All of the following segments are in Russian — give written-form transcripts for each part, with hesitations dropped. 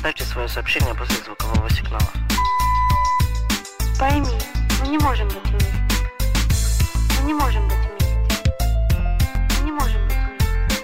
Оставьте свое сообщение после звукового сигнала. Пойми, мы не можем быть вместе. Мы не можем быть вместе. Мы не можем быть вместе.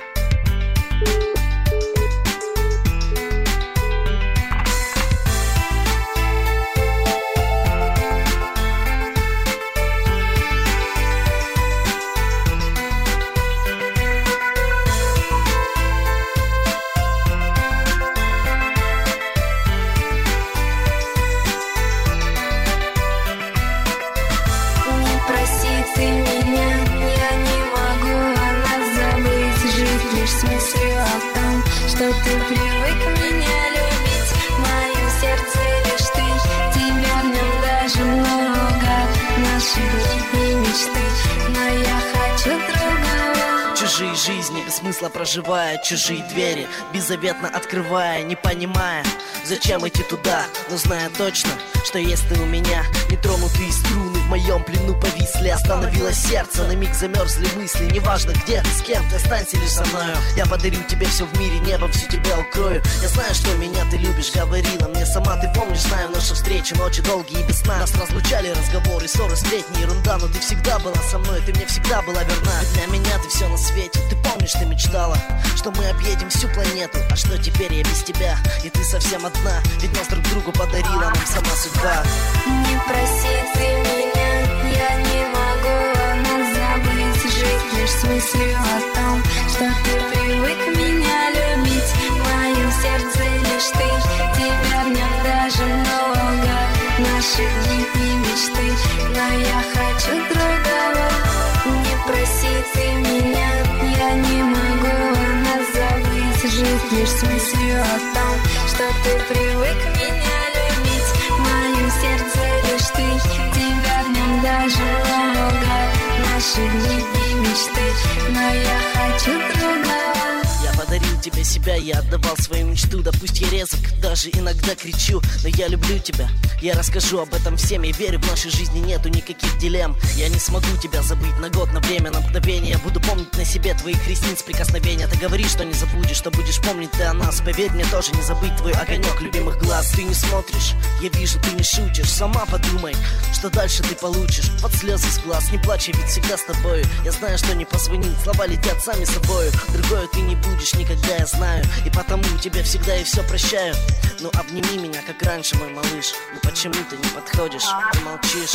Ты меня, я не могу о нас забыть. Жить лишь с мыслью о том, что ты привык меня любить. В моем сердце лишь ты, тебя в нем даже много. Наши дни и мечты, но я хочу другого. Чужие жизни без смысла проживая, чужие двери беззаветно открывая, не понимая, зачем идти туда, но зная точно, что есть ты у меня. Нетронутые струны в моем плену повисли. Остановилось сердце, на миг замерзли мысли. Неважно где ты, с кем ты, останься лишь со мною. Я подарю тебе все в мире, небо всю тебя укрою. Я знаю, что меня ты любишь, говорила мне сама. Ты помнишь, знаю наши встречи, ночи долгие и без сна. Нас разлучали разговоры, ссоры, сплетни, ерунда. Но ты всегда была со мной, ты мне всегда была верна. Ведь для меня ты все на свете. Ты помнишь, ты мечтала, что мы объедем всю планету. А что теперь я без тебя, и ты совсем одна. Ведь нас друг другу подарила нам сама судьба. Не проси ты меня, я не могу о нас забыть. Жить лишь с мыслью о том, что ты привык меня любить. В моем сердце лишь ты, тебя в нем даже много. Наши дни и мечты, но я хочу другого. Не проси ты меня, я не могу о нас забыть. Жить лишь с мыслью о том, что ты привык меня любить. В моем сердце лишь ты, тебя в нем даже много. Наши дни и мечты, но я хочу другого. Я подарил тебе себя, я отдавал свою мечту. Да пусть я резок, даже иногда кричу, но я люблю тебя, я расскажу об этом всем. Я верю, в нашей жизни нету никаких дилемм. Я не смогу тебя забыть на год, на время, на мгновение. Я буду помнить на себе твоих ресниц прикосновения. Ты говоришь, что не забудешь, что будешь помнить ты о нас. Поверь мне, тоже не забыть твой огонек любимых глаз. Ты не смотришь, я вижу, ты не шутишь. Сама подумай, что дальше ты получишь. Под слезы с глаз, не плачь, я ведь всегда с тобою. Я знаю, что не позвонить, слова летят сами собою. Другое ты не будешь никогда, я знаю, и потому тебе всегда и все прощаю. Ну обними меня, как раньше, мой малыш. Ну почему ты не подходишь, ты молчишь?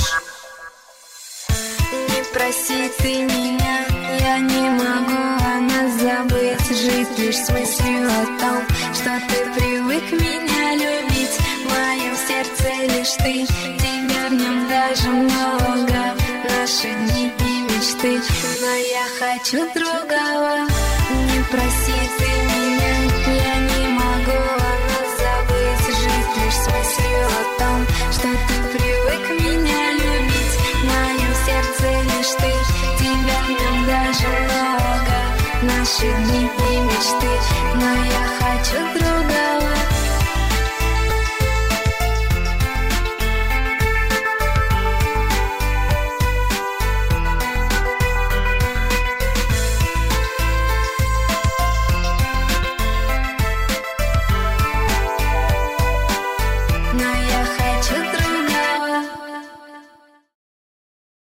Не проси ты меня, я не могу о нас забыть. Жить лишь с мыслью о том, что ты привык меня любить. В моем сердце лишь ты, тебя в нем даже много. Наши дни и мечты, но я хочу другого. Не проси ты меня, я не могу о нас забыть. Жить лишь с мыслью о том, что ты привык меня любить. В моем сердце лишь ты, тебя в нем даже много. Наши дни и мечты, но я хочу другого.